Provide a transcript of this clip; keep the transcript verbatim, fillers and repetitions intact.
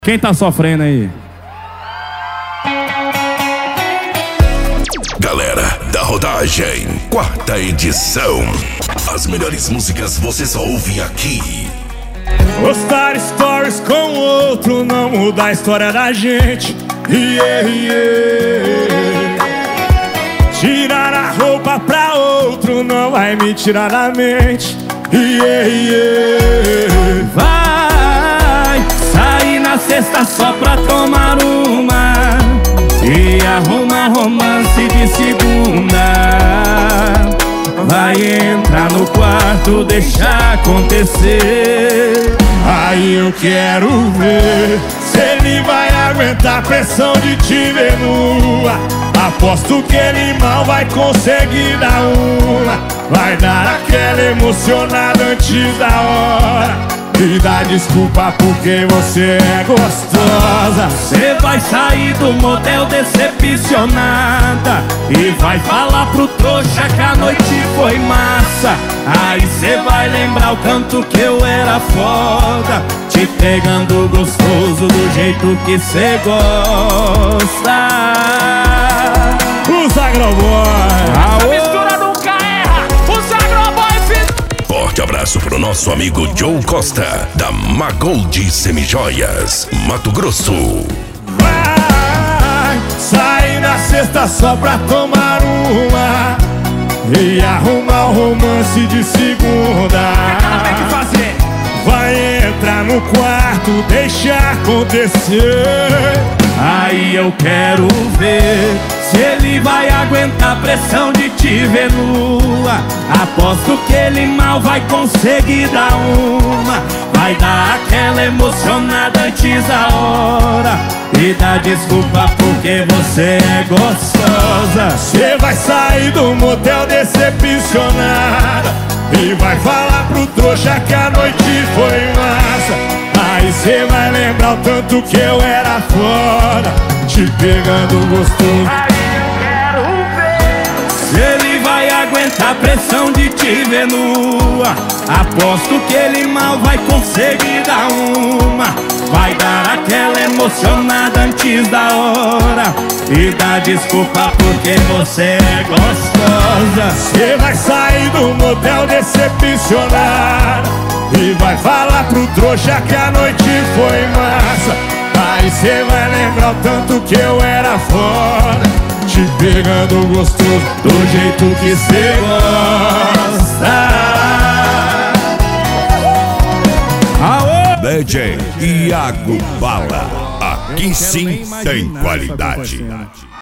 Quem tá sofrendo aí? Galera da Rodagem, quarta edição. As melhores músicas você só ouve aqui. Postar stories com outro não muda a história da gente. Yeah, yeah. Tirar a roupa pra outro não vai me tirar da mente. Yeah, yeah. Vai sair na sexta só pra tomar uma e arrumar romance de segunda. Vai entrar no quarto, deixar acontecer. Aí eu quero ver se ele vai aguentar a pressão de te ver nua. Aposto que ele mal vai conseguir dar uma. Vai dar aquela emocionada antes da hora e dá desculpa porque você é gostosa. Cê vai sair do motel decepcionada e vai falar pro trouxa que a noite foi massa. Aí cê vai lembrar o tanto que eu era foda, te pegando gostoso do jeito que cê gosta. Os Agroboy. Essa mistura nunca erra. Os Agroboy. Forte abraço pro nosso amigo Joe Costa, da Magold Semijoias, Mato Grosso. Vai sair na sexta só pra tomar uma e arrumar o romance de segunda. Vai entrar no quarto, deixar acontecer. Aí eu quero ver se ele vai aguentar a pressão de te ver nua. Aposto que ele mal vai conseguir dar uma. Vai dar aquela emocionada antes da hora e dá desculpa porque você é gostosa. Cê vai sair do motel decepcionada e vai falar pro trouxa que a noite foi massa. Aí cê vai lembrar o tanto que eu era foda, te pegando gostoso. Aí eu quero ver se ele vai aguentar a pressão de te ver nua. Aposto que ele mal vai conseguir dar uma. Vai dar aquela emocionada antes da hora e dá desculpa porque você é gostosa. Cê vai sair do motel decepcionada e vai falar pro trouxa que a noite foi massa. Aí cê vai lembrar o tanto que eu era foda, te pegando gostoso do jeito que cê gosta. D J Iago Bala, aqui sim tem qualidade.